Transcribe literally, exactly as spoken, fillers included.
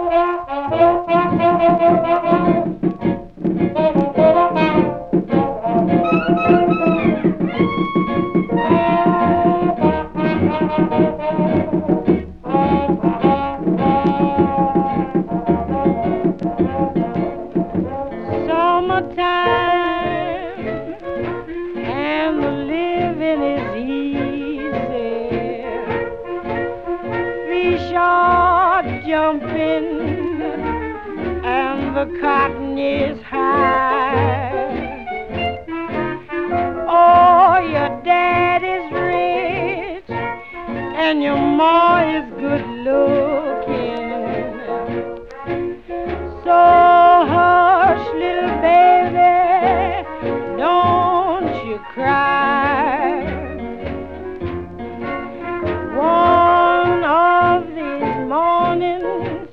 Summertime and the living is easy. Three short jumping and the cotton is high.